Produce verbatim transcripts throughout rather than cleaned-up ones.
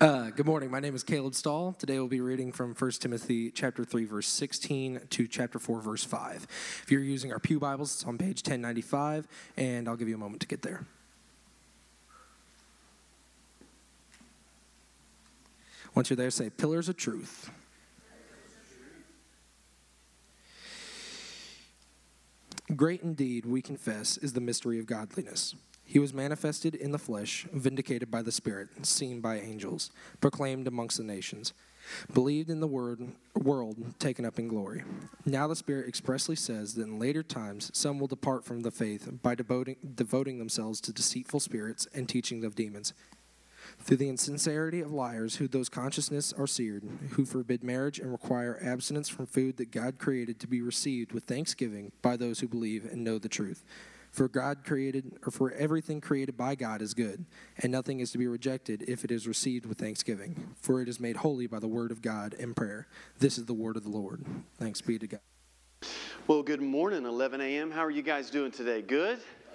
Uh, good morning. My name is Caleb Stahl. Today we'll be reading from First Timothy chapter three, verse sixteen to chapter four, verse five. If you're using our Pew Bibles, it's on page ten ninety-five, and I'll give you a moment to get there. Once you're there, say, Pillars of Truth. Great indeed, we confess, is the mystery of godliness. He was manifested in the flesh, vindicated by the Spirit, seen by angels, proclaimed amongst the nations, believed in the word, world, taken up in glory. Now the Spirit expressly says that in later times some will depart from the faith by devoting, devoting themselves to deceitful spirits and teaching of demons, through the insincerity of liars, who those consciences are seared, who forbid marriage and require abstinence from food that God created to be received with thanksgiving by those who believe and know the truth. For God created, or for everything created by God is good, and nothing is to be rejected if it is received with thanksgiving, for it is made holy by the word of God and prayer. This is the word of the Lord. Thanks be to God. Well, good morning, eleven a.m. How are you guys doing today? Good?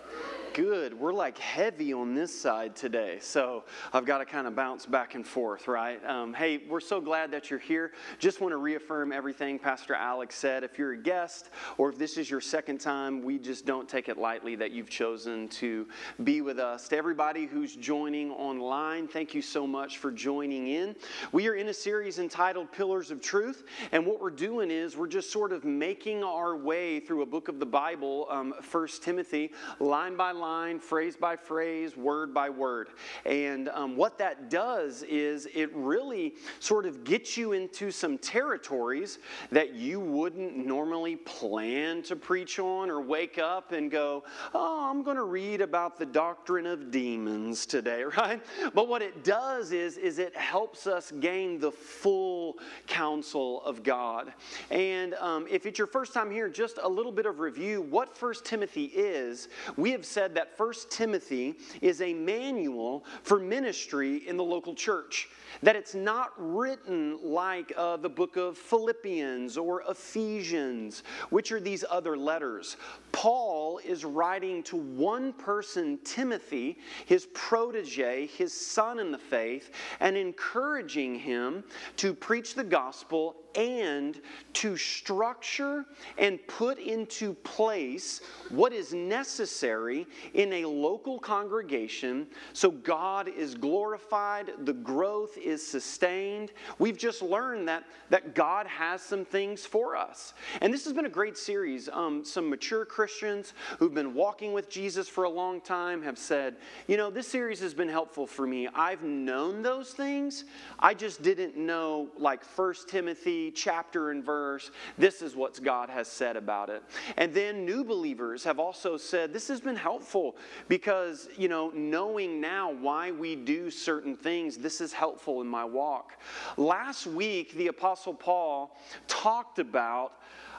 Good. We're like heavy on this side today, so I've got to kind of bounce back and forth, right? Um, hey, we're so glad that you're here. Just want to reaffirm everything Pastor Alex said. If you're a guest or if this is your second time, we just don't take it lightly that you've chosen to be with us. To everybody who's joining online, thank you so much for joining in. We are in a series entitled Pillars of Truth, and what we're doing is we're just sort of making our way through a book of the Bible, um, First Timothy, line by line. Line, phrase by phrase, word by word. And um, what that does is it really sort of gets you into some territories that you wouldn't normally plan to preach on or wake up and go, oh, I'm going to read about the doctrine of demons today, right? But what it does is, is it helps us gain the full counsel of God. And um, if it's your first time here, just a little bit of review. What First Timothy is, we have said that First Timothy is a manual for ministry in the local church. That it's not written like uh, the book of Philippians or Ephesians, which are these other letters. Paul is writing to one person, Timothy, his protege, his son in the faith, and encouraging him to preach the gospel and to structure and put into place what is necessary in a local congregation so God is glorified, the growth is sustained. We've just learned that, that God has some things for us. And this has been a great series. Um, some mature Christians who've been walking with Jesus for a long time have said, you know, this series has been helpful for me. I've known those things. I just didn't know, like First Timothy chapter and verse, this is what God has said about it. And then new believers have also said, this has been helpful because, you know, knowing now why we do certain things, this is helpful in my walk. Last week, the Apostle Paul talked about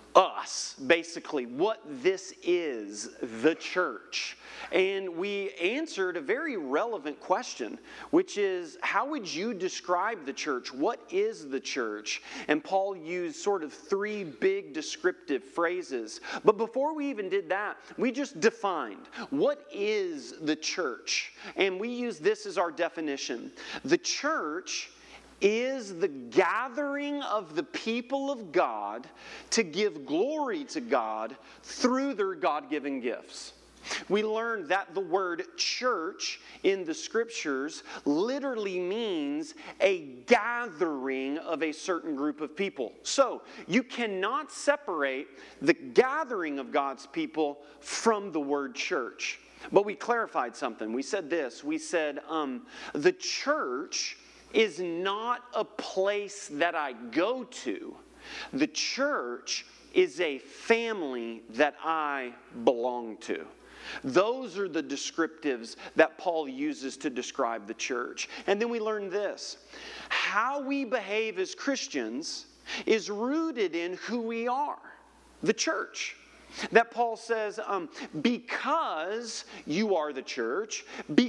us, basically, what this is, the church. And we answered a very relevant question, which is, how would you describe the church? What is the church? And Paul used sort of three big descriptive phrases. But before we even did that, we just defined, what is the church? And we use this as our definition. The church is the gathering of the people of God to give glory to God through their God-given gifts. We learned that the word church in the scriptures literally means a gathering of a certain group of people. So you cannot separate the gathering of God's people from the word church. But we clarified something. We said this. We said um, the church is not a place that I go to. The church is a family that I belong to. Those are the descriptives that Paul uses to describe the church. And then we learn this. How we behave as Christians is rooted in who we are, the church. That Paul says, um, because you are the church,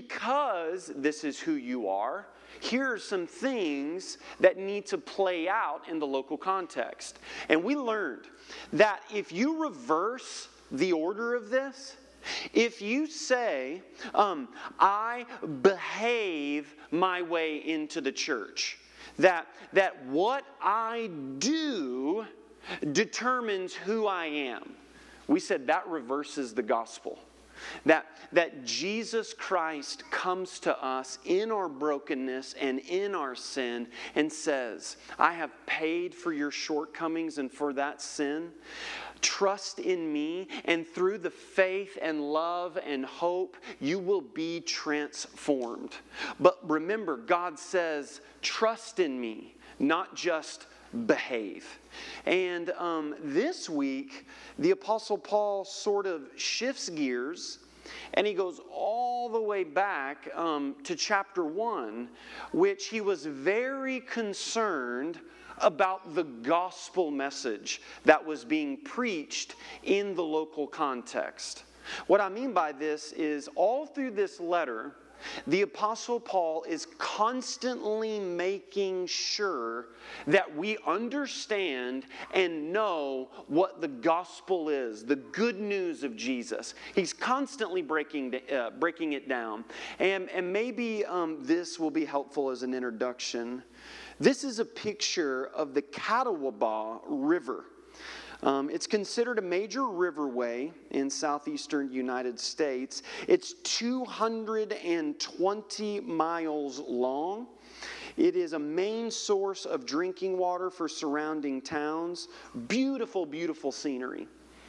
because this is who you are, here are some things that need to play out in the local context. And we learned that if you reverse the order of this, If you say, um, I behave my way into the church, that, that what I do determines who I am, we said that reverses the gospel. That, that Jesus Christ comes to us in our brokenness and in our sin and says, I have paid for your shortcomings and for that sin. Trust in me, and through the faith and love and hope, you will be transformed. But remember, God says, trust in me, not just behave. And um, this week, the Apostle Paul sort of shifts gears, and he goes all the way back um, to chapter one, which he was very concerned about the gospel message that was being preached in the local context. What I mean by this is all through this letter, the Apostle Paul is constantly making sure that we understand and know what the gospel is, the good news of Jesus. He's constantly breaking, uh, breaking it down. And, and maybe um, this will be helpful as an introduction. This is a picture of the Catawba River. Um, it's considered a major riverway in southeastern United States. It's two hundred twenty miles long. It is a main source of drinking water for surrounding towns. Beautiful, beautiful scenery.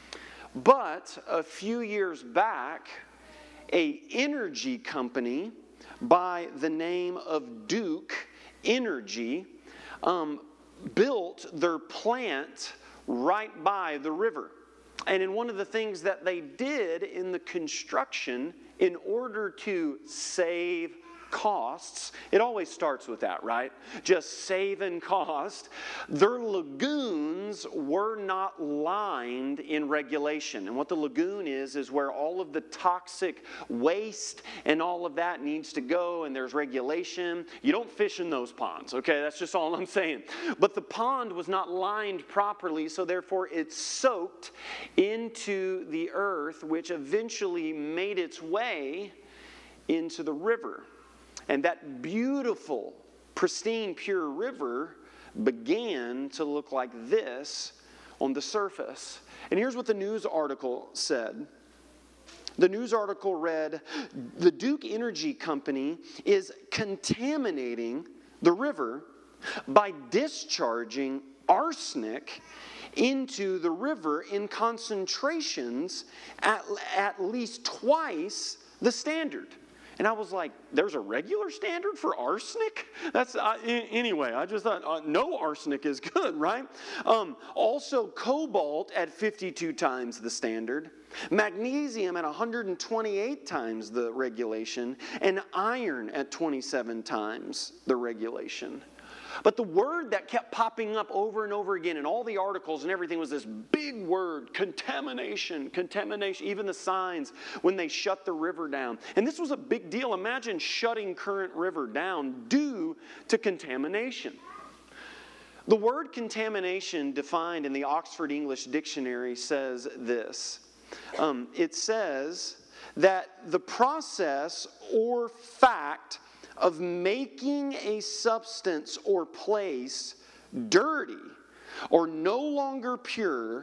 But a few years back, an energy company by the name of Duke Energy um, built their plant right by the river. And in one of the things that they did in the construction, in order to save costs, it always starts with that, right? Just saving cost. Their lagoons were not lined in regulation. And what the lagoon is, is where all of the toxic waste and all of that needs to go, and there's regulation. You don't fish in those ponds, okay? That's just all I'm saying. But the pond was not lined properly, so therefore it soaked into the earth, which eventually made its way into the river. And that beautiful, pristine, pure river began to look like this on the surface. And here's what the news article said. The news article read, the Duke Energy Company is contaminating the river by discharging arsenic into the river in concentrations at, at least twice the standard. And I was like, there's a regular standard for arsenic? That's uh, anyway, I just thought, uh, no arsenic is good, right? Um, also, cobalt at fifty-two times the standard, magnesium at one hundred twenty-eight times the regulation, and iron at twenty-seven times the regulation. But the word that kept popping up over and over again in all the articles and everything was this big word, contamination, contamination, even the signs when they shut the river down. And this was a big deal. Imagine shutting Current River down due to contamination. The word contamination defined in the Oxford English Dictionary says this. Um, it says that the process or fact of making a substance or place dirty or no longer pure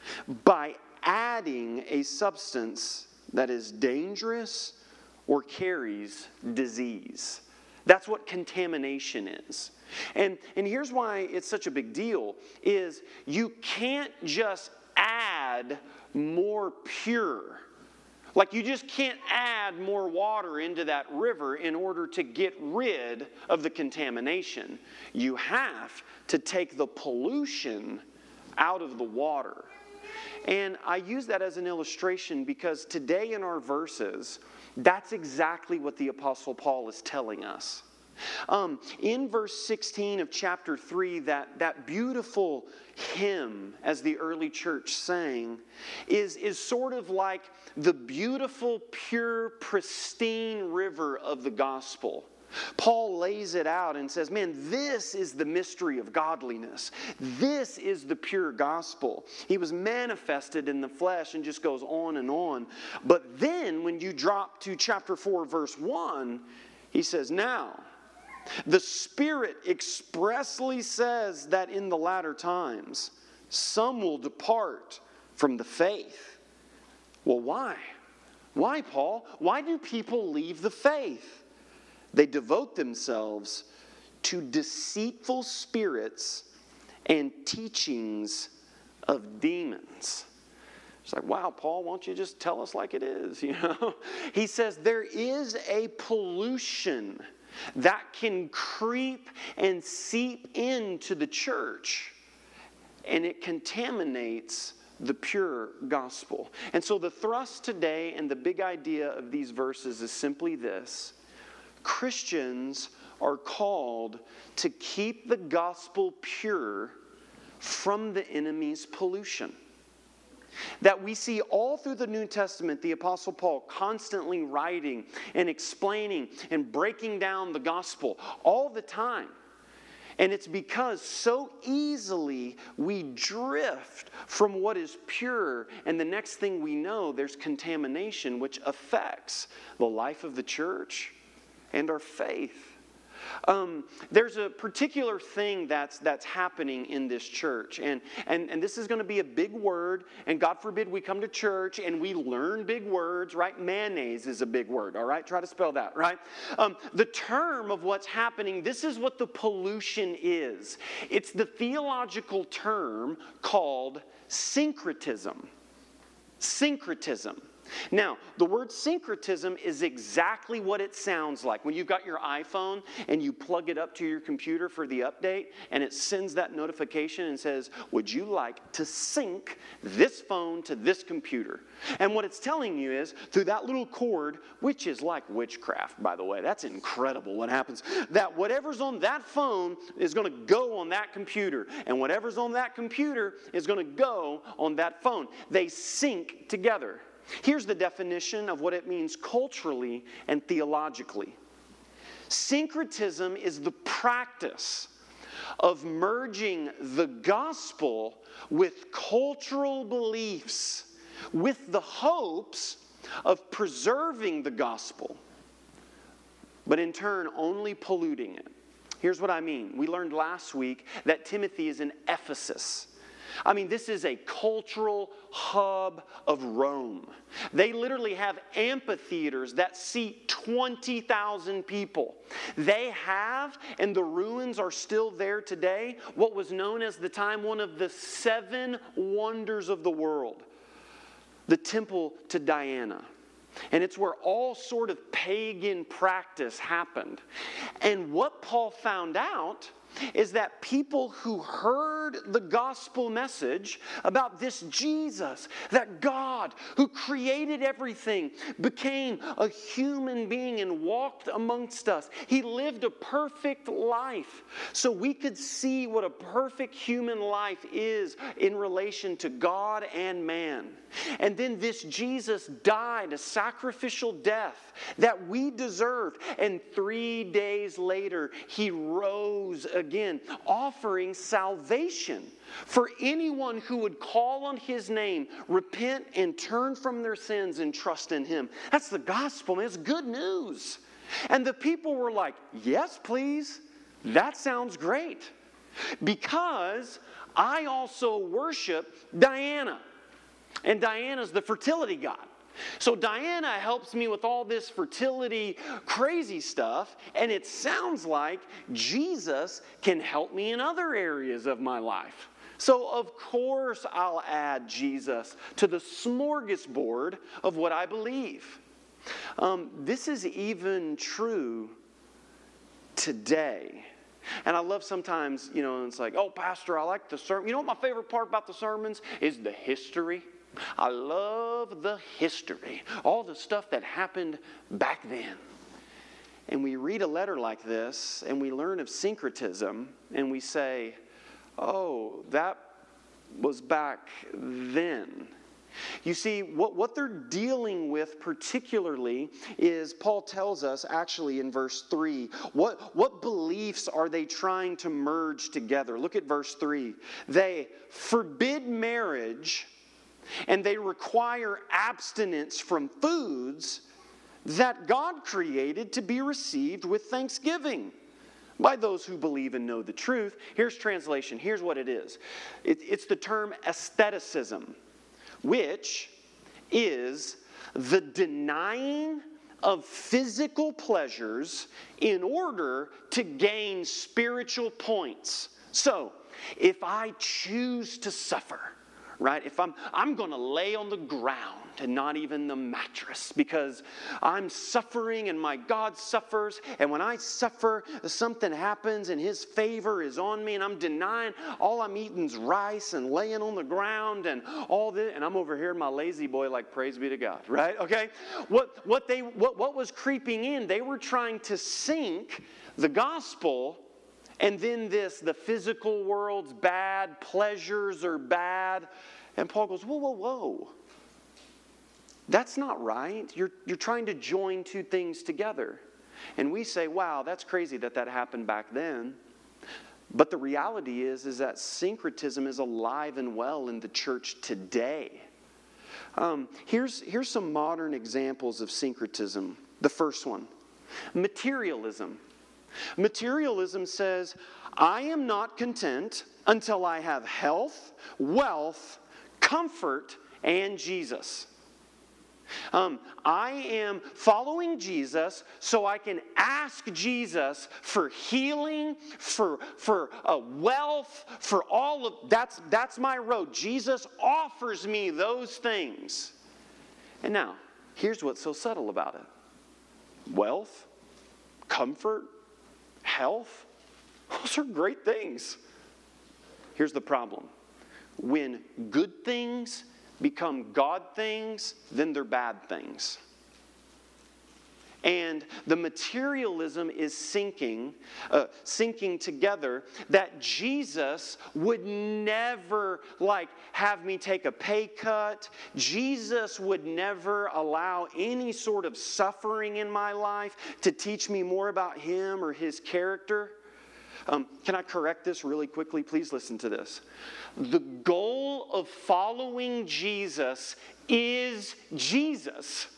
by adding a substance that is dangerous or carries disease. That's what contamination is. And, and here's why it's such a big deal, is you can't just add more pure. Like you just can't add more water into that river in order to get rid of the contamination. You have to take the pollution out of the water. And I use that as an illustration because today in our verses, that's exactly what the Apostle Paul is telling us. Um, in verse sixteen of chapter three, that, that beautiful hymn, as the early church sang, is, is sort of like the beautiful, pure, pristine river of the gospel. Paul lays it out and says, man, this is the mystery of godliness. This is the pure gospel. He was manifested in the flesh, and just goes on and on. But then when you drop to chapter four, verse one, he says, now, the Spirit expressly says that in the latter times, some will depart from the faith. Well, why? Why, Paul? Why do people leave the faith? They devote themselves to deceitful spirits and teachings of demons. It's like, wow, Paul, why don't you just tell us like it is? You know, he says there is a pollution that can creep and seep into the church, and it contaminates the pure gospel. And so the thrust today and the big idea of these verses is simply this: Christians are called to keep the gospel pure from the enemy's pollution. That we see all through the New Testament, the Apostle Paul constantly writing and explaining and breaking down the gospel all the time. And it's because so easily we drift from what is pure, and the next thing we know, there's contamination which affects the life of the church and our faith. Um, there's a particular thing that's that's happening in this church, and, and, and this is going to be a big word, and God forbid we come to church and we learn big words, right? Mayonnaise is a big word, all right? Try to spell that, right? Um, the term of what's happening, this is what the pollution is. It's the theological term called syncretism. Syncretism. Now, the word syncretism is exactly what it sounds like. When you've got your iPhone and you plug it up to your computer for the update, and it sends that notification and says, would you like to sync this phone to this computer? And what it's telling you is, through that little cord, which is like witchcraft, by the way, that's incredible what happens, that whatever's on that phone is going to go on that computer, and whatever's on that computer is going to go on that phone. They sync together. Here's the definition of what it means culturally and theologically. Syncretism is the practice of merging the gospel with cultural beliefs with the hopes of preserving the gospel, but in turn only polluting it. Here's what I mean. We learned last week that Timothy is in Ephesus. I mean, this is a cultural hub of Rome. They literally have amphitheaters that seat twenty thousand people. They have, and the ruins are still there today, what was known as the time one of the seven wonders of the world, the temple to Diana. And it's where all sort of pagan practice happened. And what Paul found out is that people who heard the gospel message about this Jesus, that God who created everything, became a human being and walked amongst us. He lived a perfect life so we could see what a perfect human life is in relation to God and man. And then this Jesus died a sacrificial death that we deserved. And three days later, he rose again, offering salvation for anyone who would call on his name, repent and turn from their sins and trust in him. That's the gospel, man. It's good news. And the people were like, yes, please. That sounds great. Because I also worship Diana. And Diana's the fertility god. So Diana helps me with all this fertility crazy stuff, and it sounds like Jesus can help me in other areas of my life. So of course I'll add Jesus to the smorgasbord of what I believe. Um, this is even true today. And I love sometimes, you know, it's like, oh, Pastor, I like the sermon. You know what my favorite part about the sermons is? The history. I love the history, all the stuff that happened back then. And we read a letter like this, and we learn of syncretism, and we say, oh, that was back then. You see, what, what they're dealing with particularly is, Paul tells us actually in verse three, what, what beliefs are they trying to merge together? Look at verse three. They forbid marriage and they require abstinence from foods that God created to be received with thanksgiving by those who believe and know the truth. Here's translation. Here's what it is. It, it's the term asceticism, which is the denying of physical pleasures in order to gain spiritual points. So, if I choose to suffer, right? If I'm I'm going to lay on the ground and not even the mattress because I'm suffering and my God suffers, and when I suffer, something happens and His favor is on me, and I'm denying, all I'm eating's rice and laying on the ground and all this, and I'm over here in my lazy boy like, praise be to God, right? Okay? What what they what what was creeping in? They were trying to sync the gospel. And then this, the physical world's bad, pleasures are bad. And Paul goes, whoa, whoa, whoa. That's not right. You're, you're trying to join two things together. And we say, wow, that's crazy that that happened back then. But the reality is, is that syncretism is alive and well in the church today. Um, here's, here's some modern examples of syncretism. The first one, materialism. Materialism says, I am not content until I have health, wealth, comfort, and Jesus. Um, I am following Jesus so I can ask Jesus for healing, for, for uh, wealth, for all of, that's, that's my road. Jesus offers me those things. And now, here's what's so subtle about it. Wealth, comfort, health, those are great things. Here's the problem. When good things become God things, then they're bad things. And the materialism is sinking, uh, sinking together that Jesus would never like have me take a pay cut. Jesus would never allow any sort of suffering in my life to teach me more about Him or His character. Um, can I correct this really quickly? Please listen to this. The goal of following Jesus is Jesus.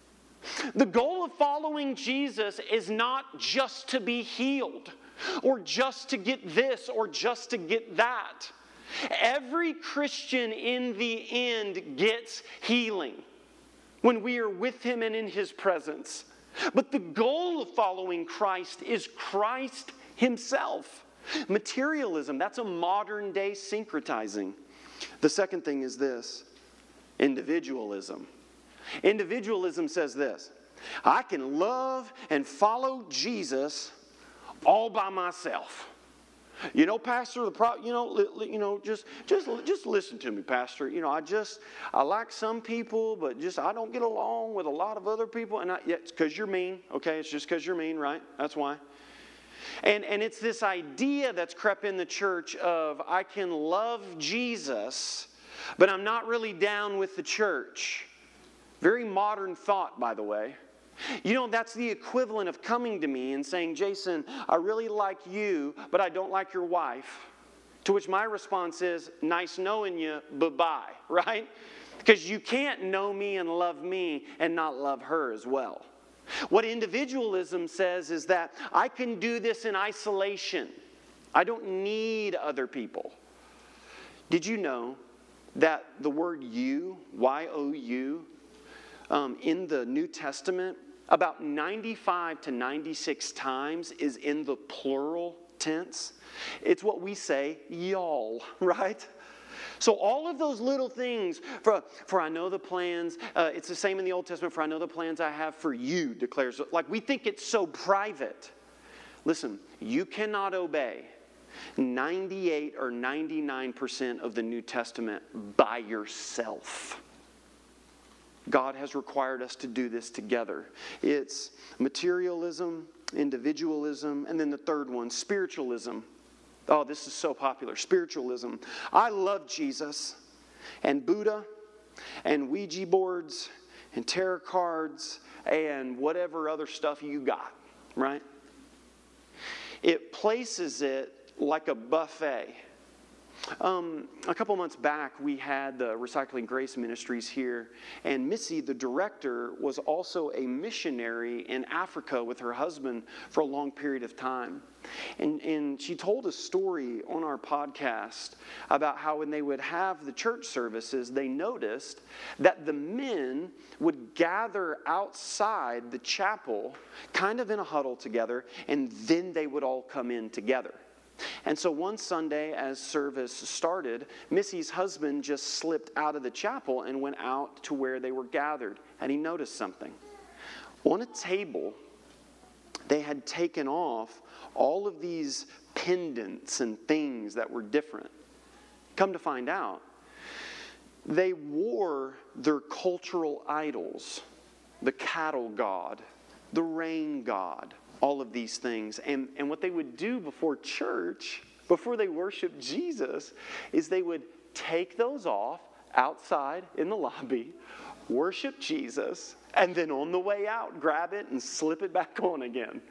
The goal of following Jesus is not just to be healed, or just to get this, or just to get that. Every Christian in the end gets healing when we are with Him and in His presence. But the goal of following Christ is Christ Himself. Materialism, that's a modern day syncretizing. The second thing is this, individualism. Individualism says this, I can love and follow Jesus all by myself. You know, Pastor, the pro, you know, li, you know, just, just, just listen to me, Pastor. You know, I just, I like some people, but just I don't get along with a lot of other people, and I, yeah, it's because you're mean. Okay, it's just because you're mean, right? That's why. And and it's this idea that's crept in the church of I can love Jesus, but I'm not really down with the church. Very modern thought, by the way. You know, that's the equivalent of coming to me and saying, Jason, I really like you, but I don't like your wife. To which my response is, nice knowing you, bye-bye, right? Because you can't know me and love me and not love her as well. What individualism says is that I can do this in isolation. I don't need other people. Did you know that the word you, Y O U, um, in the New Testament, about ninety-five to ninety-six times is in the plural tense? It's what we say, y'all, right? So all of those little things, for, for I know the plans, uh, it's the same in the Old Testament, for I know the plans I have for you, declares, like we think it's so private. Listen, you cannot obey ninety-eight or ninety-nine percent of the New Testament by yourself. God has required us to do this together. It's materialism, individualism, and then the third one, spiritualism. Oh, this is so popular. Spiritualism. I love Jesus and Buddha and Ouija boards and tarot cards and whatever other stuff you got, right? It places it like a buffet. Um, a couple months back, we had the Recycling Grace Ministries here, and Missy, the director, was also a missionary in Africa with her husband for a long period of time. And, and she told a story on our podcast about how when they would have the church services, they noticed that the men would gather outside the chapel, kind of in a huddle together, and then they would all come in together. And so one Sunday, as service started, Missy's husband just slipped out of the chapel and went out to where they were gathered. And he noticed something. On a table, they had taken off all of these pendants and things that were different. Come to find out, they wore their cultural idols, the cattle god, the rain god, all of these things. And, and what they would do before church, before they worshiped Jesus, is they would take those off outside in the lobby, worship Jesus, and then on the way out, grab it and slip it back on again.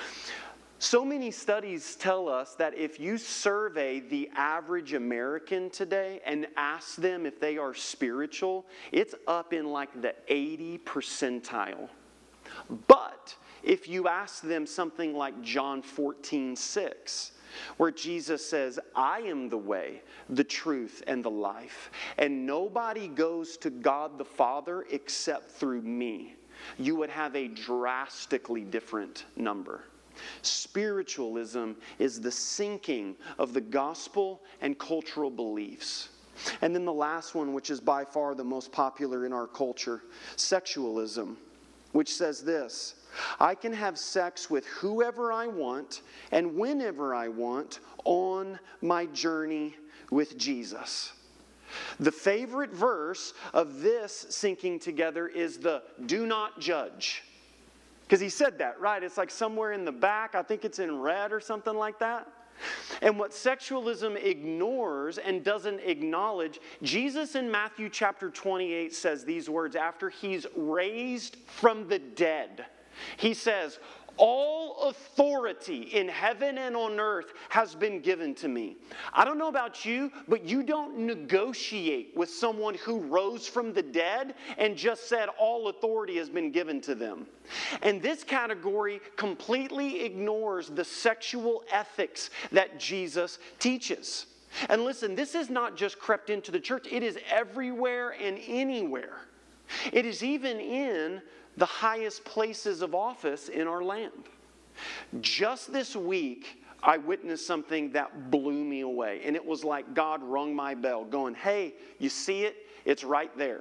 So many studies tell us that if you survey the average American today and ask them if they are spiritual, it's up in like the eighty percentile. But if you ask them something like John fourteen six, where Jesus says, I am the way, the truth, and the life, and nobody goes to God the Father except through me, you would have a drastically different number. Spiritualism is the sinking of the gospel and cultural beliefs. And then the last one, which is by far the most popular in our culture, sexualism, which says this: I can have sex with whoever I want and whenever I want on my journey with Jesus. The favorite verse of this syncing together is the do not judge. Because he said that, right? It's like somewhere in the back. I think it's in red or something like that. And what sexualism ignores and doesn't acknowledge, Jesus in Matthew chapter twenty-eight says these words after he's raised from the dead. He says, all authority in heaven and on earth has been given to me. I don't know about you, but you don't negotiate with someone who rose from the dead and just said all authority has been given to them. And this category completely ignores the sexual ethics that Jesus teaches. And listen, this is not just crept into the church. It is everywhere and anywhere. It is even in the highest places of office in our land. Just this week, I witnessed something that blew me away. And it was like God rung my bell going, hey, you see it? It's right there.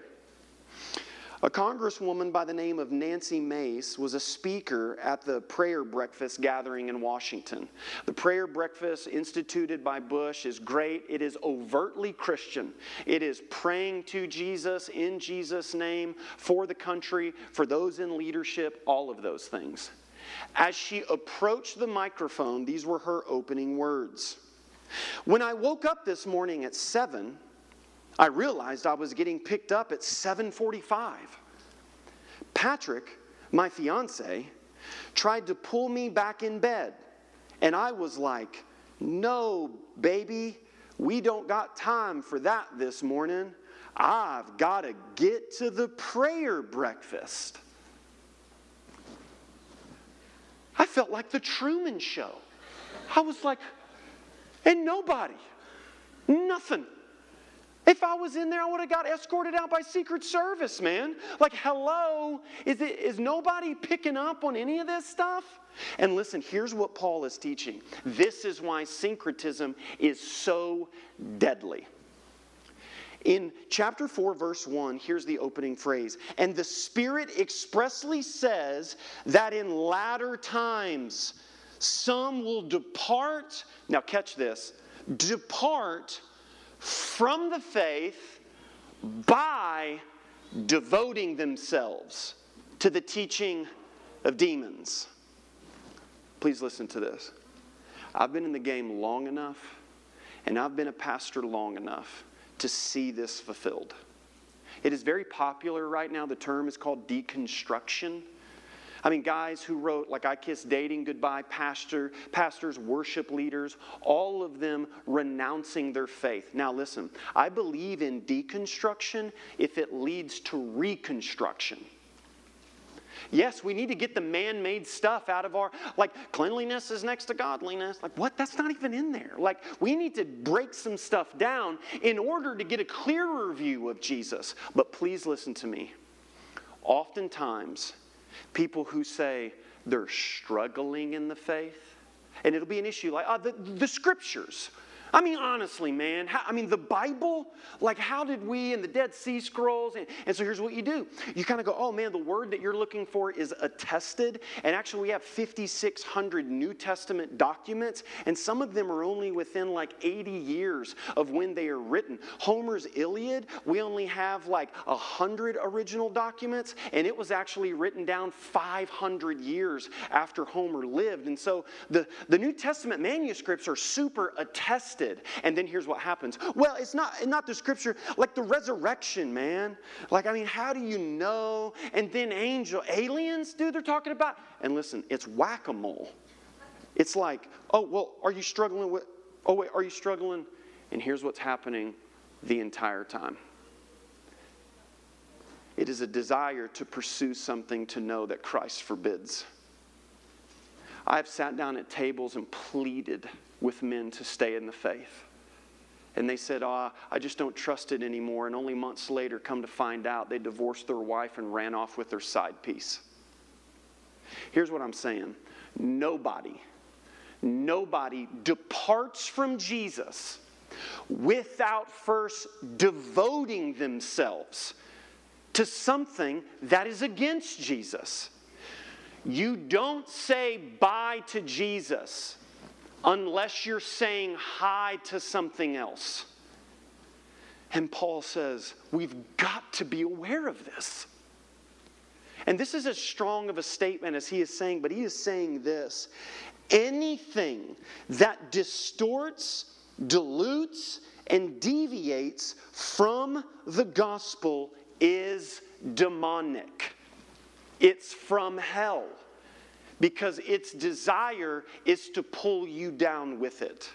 A congresswoman by the name of Nancy Mace was a speaker at the prayer breakfast gathering in Washington. The prayer breakfast instituted by Bush is great. It is overtly Christian. It is praying to Jesus in Jesus' name for the country, for those in leadership, all of those things. As she approached the microphone, these were her opening words. When I woke up this morning at seven, I realized I was getting picked up at seven forty-five. Patrick, my fiance, tried to pull me back in bed. And I was like, no, baby, we don't got time for that this morning. I've got to get to the prayer breakfast. I felt like the Truman Show. I was like, and nobody, nothing. If I was in there, I would have got escorted out by Secret Service, man. Like, hello, is it, is nobody picking up on any of this stuff? And listen, here's what Paul is teaching. This is why syncretism is so deadly. In chapter four, verse one, here's the opening phrase. And the Spirit expressly says that in latter times some will depart. Now catch this. Depart from the faith by devoting themselves to the teaching of demons. Please listen to this. I've been in the game long enough, and I've been a pastor long enough to see this fulfilled. It is very popular right now. The term is called deconstruction. I mean, guys who wrote, like I Kiss Dating Goodbye, pastor, pastors, worship leaders, all of them renouncing their faith. Now listen, I believe in deconstruction if it leads to reconstruction. Yes, we need to get the man-made stuff out of our, like cleanliness is next to godliness. Like what? That's not even in there. Like we need to break some stuff down in order to get a clearer view of Jesus. But please listen to me. Oftentimes, people who say they're struggling in the faith, and it'll be an issue like, oh, the, the scriptures. I mean, honestly, man, how, I mean, the Bible, like how did we, and the Dead Sea Scrolls, and, and so here's what you do. You kind of go, oh man, the word that you're looking for is attested, and actually we have fifty-six hundred New Testament documents, and some of them are only within like eighty years of when they are written. Homer's Iliad, we only have like one hundred original documents, and it was actually written down five hundred years after Homer lived, and so the, the New Testament manuscripts are super attested. And then here's what happens. Well, it's not, not the scripture, like the resurrection, man. Like, I mean, how do you know? And then angel, aliens, dude, they're talking about. And listen, it's whack-a-mole. It's like, oh, well, are you struggling with, oh, wait, are you struggling? And here's what's happening the entire time. It is a desire to pursue something to know that Christ forbids. I've sat down at tables and pleaded with men to stay in the faith. And they said, oh, I just don't trust it anymore. And only months later, come to find out, they divorced their wife and ran off with their side piece. Here's what I'm saying. Nobody, nobody departs from Jesus without first devoting themselves to something that is against Jesus. You don't say bye to Jesus unless you're saying hi to something else. And Paul says, we've got to be aware of this. And this is as strong of a statement as he is saying, but he is saying this. Anything that distorts, dilutes, and deviates from the gospel is demonic. It's from hell. Because its desire is to pull you down with it.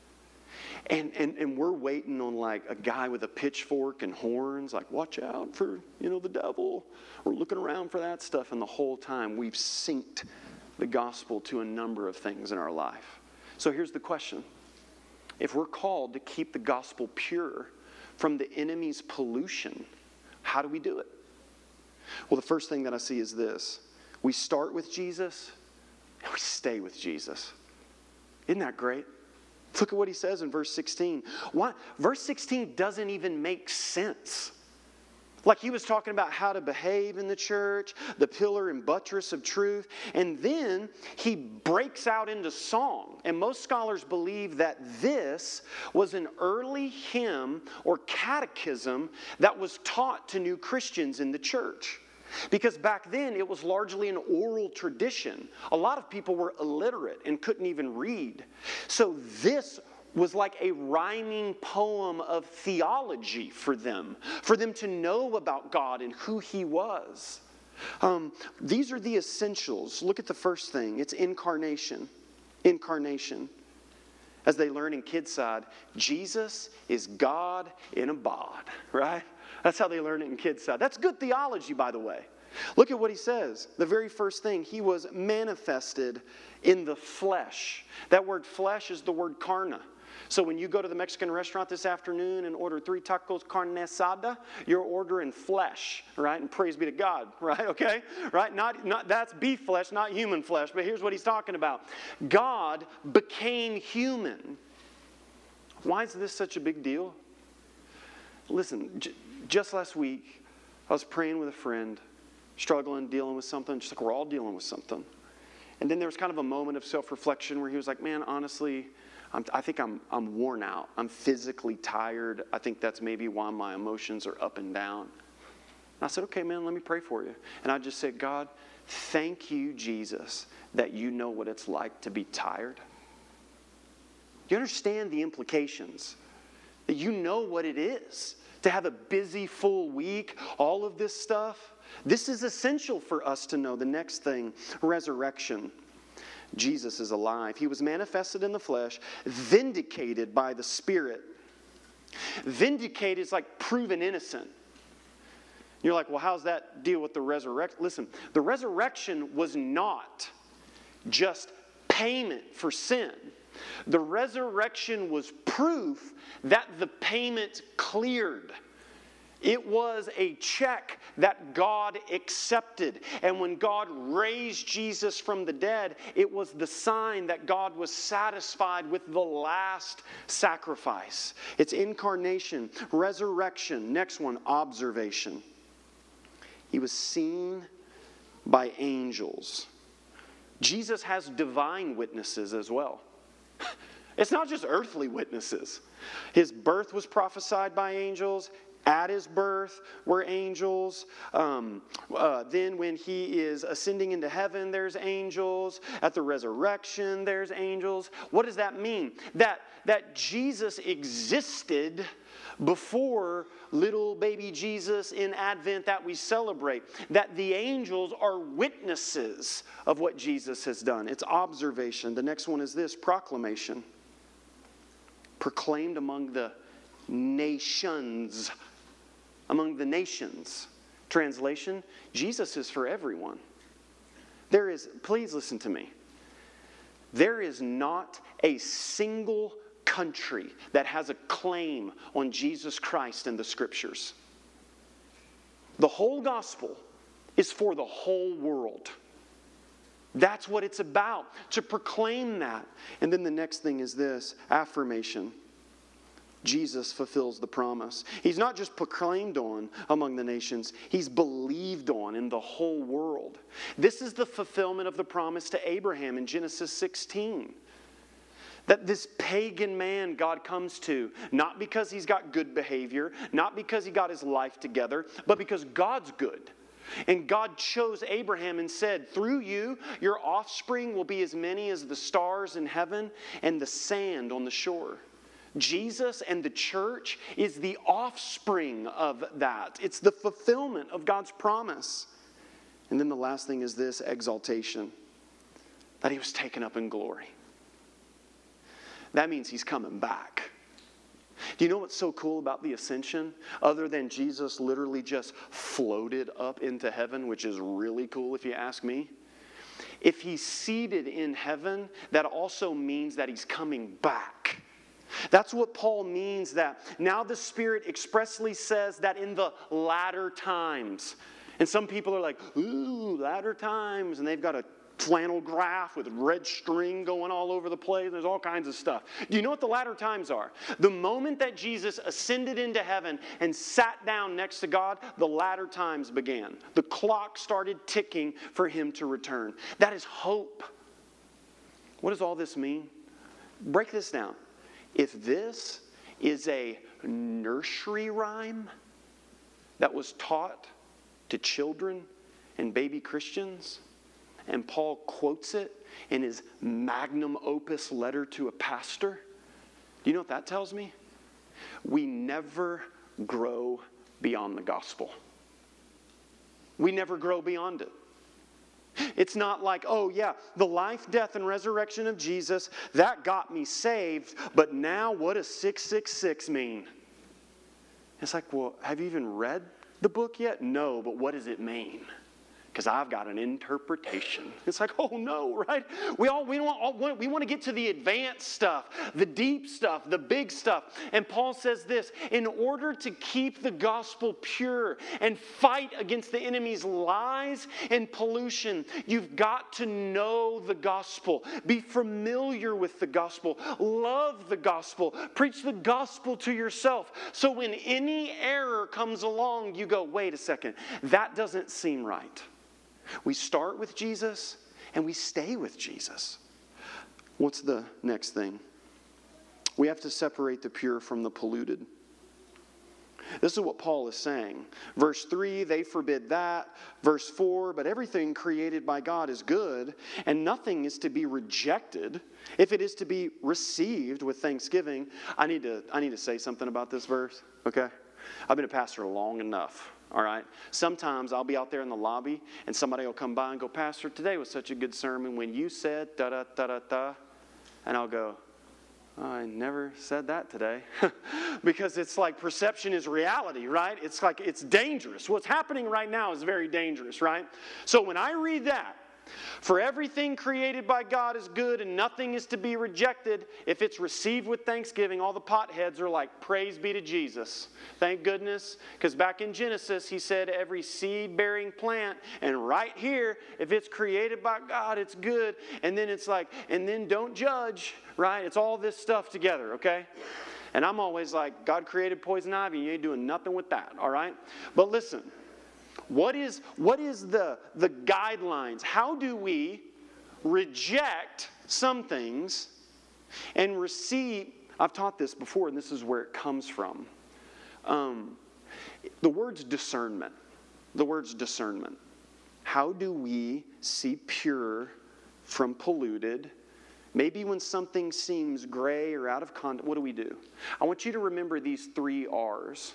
And, and and we're waiting on like a guy with a pitchfork and horns, like watch out for, you know, the devil. We're looking around for that stuff, and the whole time we've synced the gospel to a number of things in our life. So here's the question. If we're called to keep the gospel pure from the enemy's pollution, how do we do it? Well, the first thing that I see is this. We start with Jesus, and we stay with Jesus. Isn't that great? Look at what he says in verse sixteen. Why? Verse sixteen doesn't even make sense. Like he was talking about how to behave in the church, the pillar and buttress of truth, and then he breaks out into song. And most scholars believe that this was an early hymn or catechism that was taught to new Christians in the church. Because back then, it was largely an oral tradition. A lot of people were illiterate and couldn't even read. So this was like a rhyming poem of theology for them, for them to know about God and who He was. Um, these are the essentials. Look at the first thing. It's incarnation. Incarnation. As they learn in Kidside, Jesus is God in a bod, right? That's how they learn it in Kidside. That's good theology, by the way. Look at what he says. The very first thing, he was manifested in the flesh. That word flesh is the word carne. So when you go to the Mexican restaurant this afternoon and order three tacos carne asada, you're ordering flesh, right? And praise be to God, right? Okay? Right? Not, not that's beef flesh, not human flesh. But here's what he's talking about. God became human. Why is this such a big deal? Listen, j- just last week, I was praying with a friend, struggling, dealing with something, just like we're all dealing with something. And then there was kind of a moment of self-reflection where he was like, man, honestly, I'm, I think I'm, I'm worn out. I'm physically tired. I think that's maybe why my emotions are up and down. And I said, okay, man, let me pray for you. And I just said, God, thank you, Jesus, that you know what it's like to be tired. You understand the implications? That you know what it is to have a busy, full week, all of this stuff. This is essential for us to know. The next thing, resurrection. Jesus is alive. He was manifested in the flesh, vindicated by the Spirit. Vindicated is like proven innocent. You're like, well, how's that deal with the resurrection? Listen, the resurrection was not just payment for sin. The resurrection was proof that the payment cleared. It was a check that God accepted. And when God raised Jesus from the dead, it was the sign that God was satisfied with the last sacrifice. It's incarnation, resurrection. Next one, observation. He was seen by angels. Jesus has divine witnesses as well. It's not just earthly witnesses. His birth was prophesied by angels. At his birth were angels. Um, uh, then when he is ascending into heaven, there's angels. At the resurrection, there's angels. What does that mean? That, that Jesus existed before little baby Jesus in Advent that we celebrate. That the angels are witnesses of what Jesus has done. It's observation. The next one is this, proclamation. Proclaimed among the nations. Among the nations. Translation, Jesus is for everyone. There is, please listen to me. There is not a single country that has a claim on Jesus Christ in the Scriptures. The whole gospel is for the whole world. That's what it's about, to proclaim that. And then the next thing is this, affirmation. Jesus fulfills the promise. He's not just proclaimed on among the nations, he's believed on in the whole world. This is the fulfillment of the promise to Abraham in Genesis sixteen. That this pagan man God comes to, not because he's got good behavior, not because he got his life together, but because God's good. And God chose Abraham and said, through you, your offspring will be as many as the stars in heaven and the sand on the shore. Jesus and the church is the offspring of that. It's the fulfillment of God's promise. And then the last thing is this, exaltation. That he was taken up in glory. That means he's coming back. Do you know what's so cool about the ascension? Other than Jesus literally just floated up into heaven, which is really cool if you ask me. If he's seated in heaven, that also means that he's coming back. That's what Paul means, that now the Spirit expressly says that in the latter times. And some people are like, ooh, latter times. And they've got a flannel graph with red string going all over the place. There's all kinds of stuff. Do you know what the latter times are? The moment that Jesus ascended into heaven and sat down next to God, the latter times began. The clock started ticking for him to return. That is hope. What does all this mean? Break this down. If this is a nursery rhyme that was taught to children and baby Christians, and Paul quotes it in his magnum opus letter to a pastor, do you know what that tells me? We never grow beyond the gospel. We never grow beyond it. It's not like, oh yeah, the life, death, and resurrection of Jesus, that got me saved, but now what does six six six mean? It's like, well, have you even read the book yet? No, but what does it mean? Because I've got an interpretation. It's like, oh no, right? We all we want we want to get to the advanced stuff, the deep stuff, the big stuff. And Paul says this, in order to keep the gospel pure and fight against the enemy's lies and pollution, you've got to know the gospel. Be familiar with the gospel. Love the gospel. Preach the gospel to yourself. So when any error comes along, you go, wait a second, that doesn't seem right. We start with Jesus and we stay with Jesus. What's the next thing? We have to separate the pure from the polluted. This is what Paul is saying. Verse three, they forbid that. Verse four, but everything created by God is good, and nothing is to be rejected if it is to be received with thanksgiving. I need to, I need to say something about this verse, okay? I've been a pastor long enough, all right? Sometimes I'll be out there in the lobby and somebody will come by and go, Pastor, today was such a good sermon when you said da-da-da-da-da. And I'll go, I never said that today. Because it's like perception is reality, right? It's like it's dangerous. What's happening right now is very dangerous, right? So when I read that, for everything created by God is good and nothing is to be rejected if it's received with thanksgiving. All the potheads are like, praise be to Jesus. Thank goodness. Because back in Genesis, he said every seed-bearing plant. And right here, if it's created by God, it's good. And then it's like, and then don't judge, right? It's all this stuff together, okay? And I'm always like, God created poison ivy. You ain't doing nothing with that, all right? But listen. What is, what is the, the guidelines? How do we reject some things and receive? I've taught this before, and this is where it comes from. Um, the word's discernment. The word's discernment. How do we see pure from polluted? Maybe when something seems gray or out of context, what do we do? I want you to remember these three R's.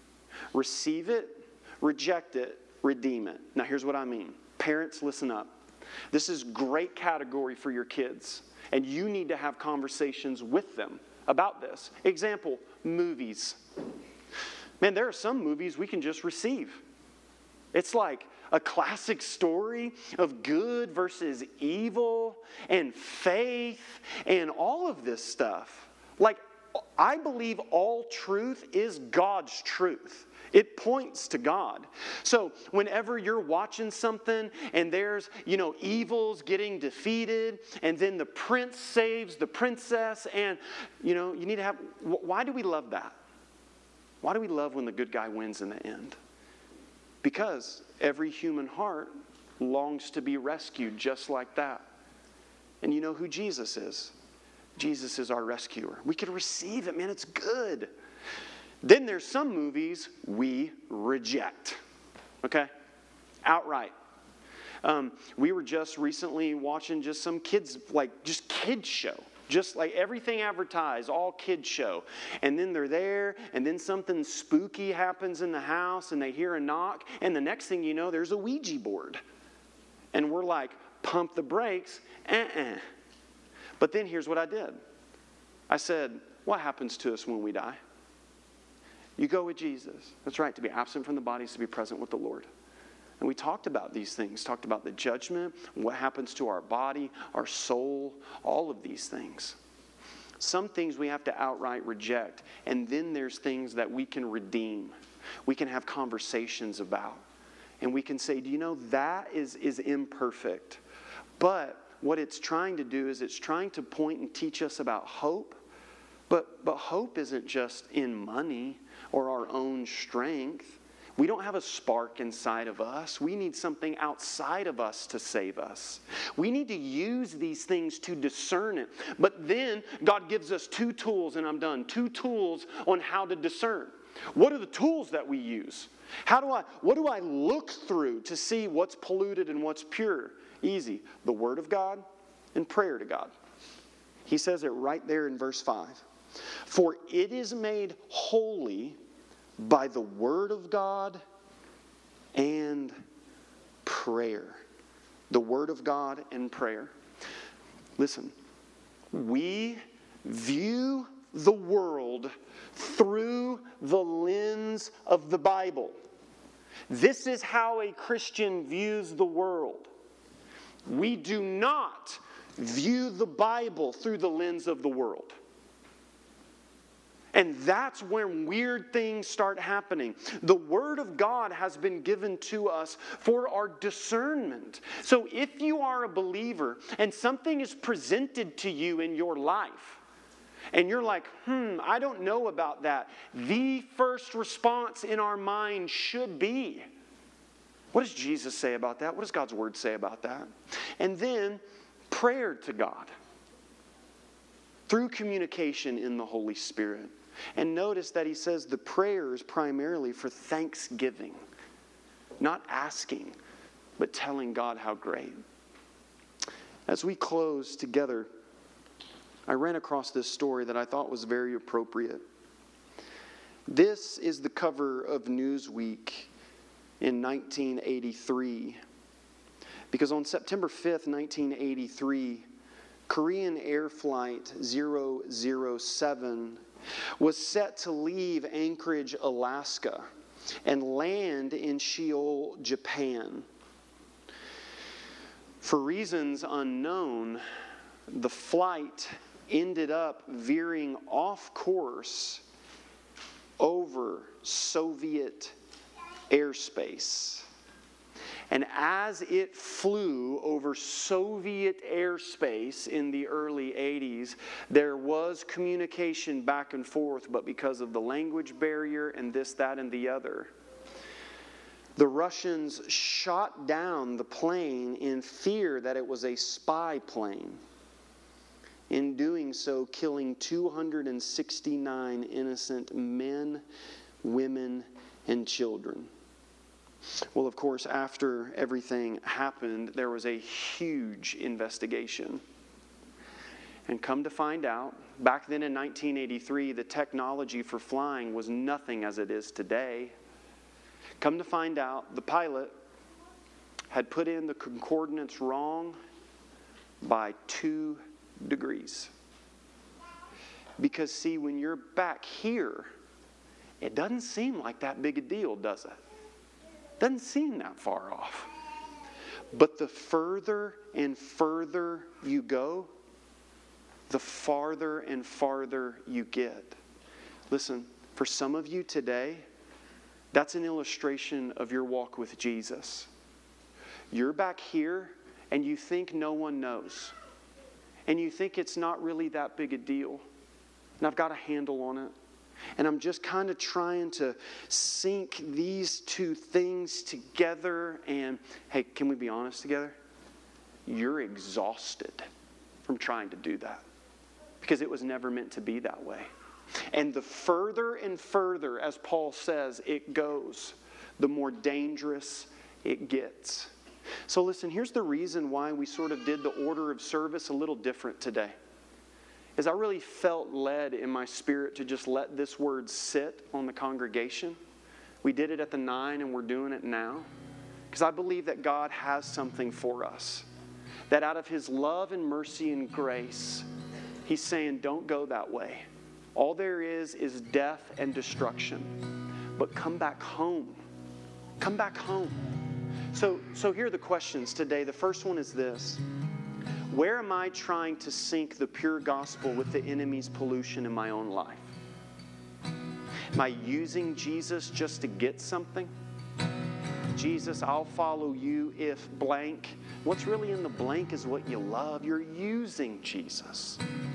Receive it, reject it, redeem it. Now here's what I mean. Parents, listen up. This is great category for your kids. And you need to have conversations with them about this. Example, movies. Man, there are some movies we can just receive. It's like a classic story of good versus evil and faith and all of this stuff. Like, I believe all truth is God's truth. It points to God. So whenever you're watching something and there's, you know, evil's getting defeated and then the prince saves the princess and, you know, you need to have, why do we love that? Why do we love when the good guy wins in the end? Because every human heart longs to be rescued just like that. And you know who Jesus is? Jesus is our rescuer. We can receive it, man. It's good. Then there's some movies we reject, okay? Outright. Um, we were just recently watching just some kids, like just kids show. Just like everything advertised, all kids show. And then they're there, and then something spooky happens in the house, and they hear a knock, and the next thing you know, there's a Ouija board. And we're like, pump the brakes, uh-uh. But then here's what I did. I said, what happens to us when we die? You go with Jesus. That's right, to be absent from the body is to be present with the Lord. And we talked about these things, talked about the judgment, what happens to our body, our soul, all of these things. Some things we have to outright reject, and then there's things that we can redeem. We can have conversations about. And we can say, do you know, that is, is imperfect. But what it's trying to do is it's trying to point and teach us about hope. But, but hope isn't just in money or our own strength. We don't have a spark inside of us. We need something outside of us to save us. We need to use these things to discern it. But then God gives us two tools, and I'm done. Two tools on how to discern. What are the tools that we use? How do I, what do I look through to see what's polluted and what's pure? Easy. The Word of God and prayer to God. He says it right there in verse five. For it is made holy by the Word of God and prayer. The Word of God and prayer. Listen, we view the world through the lens of the Bible. This is how a Christian views the world. We do not view the Bible through the lens of the world. And that's when weird things start happening. The Word of God has been given to us for our discernment. So if you are a believer and something is presented to you in your life, and you're like, hmm, I don't know about that, the first response in our mind should be, what does Jesus say about that? What does God's Word say about that? And then prayer to God through communication in the Holy Spirit. And notice that he says the prayer is primarily for thanksgiving. Not asking, but telling God how great. As we close together, I ran across this story that I thought was very appropriate. This is the cover of Newsweek in nineteen eighty-three. Because on September fifth, nineteen eighty-three, Korean Air Flight zero zero seven was set to leave Anchorage, Alaska, and land in Seoul, Japan. For reasons unknown, the flight ended up veering off course over Soviet airspace. And as it flew over Soviet airspace in the early eighties, there was communication back and forth, but because of the language barrier and this, that, and the other, the Russians shot down the plane in fear that it was a spy plane. In doing so, killing two hundred sixty-nine innocent men, women, and children. Well, of course, after everything happened, there was a huge investigation. And come to find out, back then in nineteen eighty-three, the technology for flying was nothing as it is today. Come to find out, the pilot had put in the coordinates wrong by two degrees. Because, see, when you're back here, it doesn't seem like that big a deal, does it? Doesn't seem that far off. But the further and further you go, the farther and farther you get. Listen, for some of you today, that's an illustration of your walk with Jesus. You're back here and you think no one knows. And you think it's not really that big a deal. And I've got a handle on it. And I'm just kind of trying to sync these two things together. And hey, can we be honest together? You're exhausted from trying to do that. Because it was never meant to be that way. And the further and further, as Paul says, it goes, the more dangerous it gets. So listen, here's the reason why we sort of did the order of service a little different today. Is I really felt led in my spirit to just let this word sit on the congregation. We did it at the nine and we're doing it now. Because I believe that God has something for us. That out of His love and mercy and grace, He's saying, don't go that way. All there is is death and destruction. But come back home. Come back home. So, so here are the questions today. The first one is this. Where am I trying to sync the pure gospel with the enemy's pollution in my own life? Am I using Jesus just to get something? Jesus, I'll follow you if blank. What's really in the blank is what you love. You're using Jesus.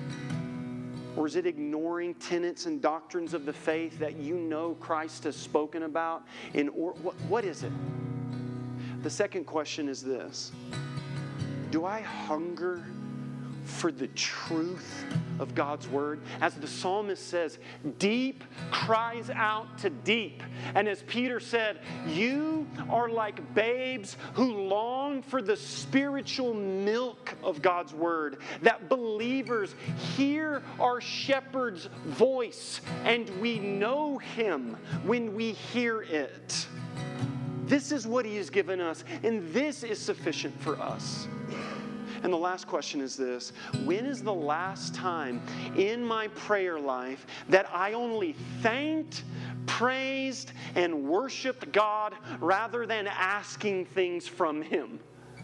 Or is it ignoring tenets and doctrines of the faith that you know Christ has spoken about? In or, what, what is it? The second question is this. Do I hunger for the truth of God's word? As the psalmist says, deep cries out to deep. And as Peter said, you are like babes who long for the spiritual milk of God's word. That believers hear our shepherd's voice and we know him when we hear it. This is what he has given us, and this is sufficient for us. And the last question is this. When is the last time in my prayer life that I only thanked, praised, and worshiped God rather than asking things from Him?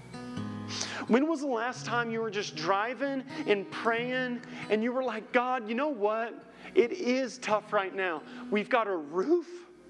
When was the last time you were just driving and praying and you were like, God, you know what? It is tough right now. We've got a roof.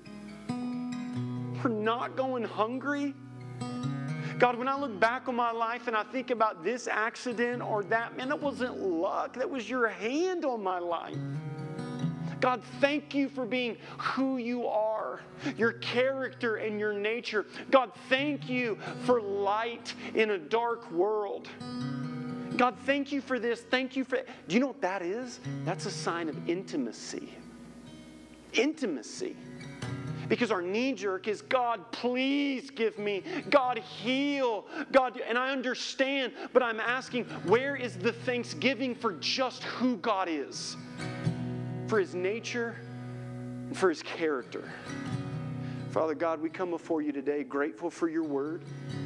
We're not going hungry. God, when I look back on my life and I think about this accident or that, man, that wasn't luck. That was your hand on my life. God, thank you for being who you are, your character and your nature. God, thank you for light in a dark world. God, thank you for this. Thank you for... Do you know what that is? That's a sign of intimacy. Intimacy. Because our knee-jerk is, God, please give me. God, heal. God, and I understand, but I'm asking, where is the thanksgiving for just who God is? For His nature, and for his character. Father God, we come before you today grateful for your word.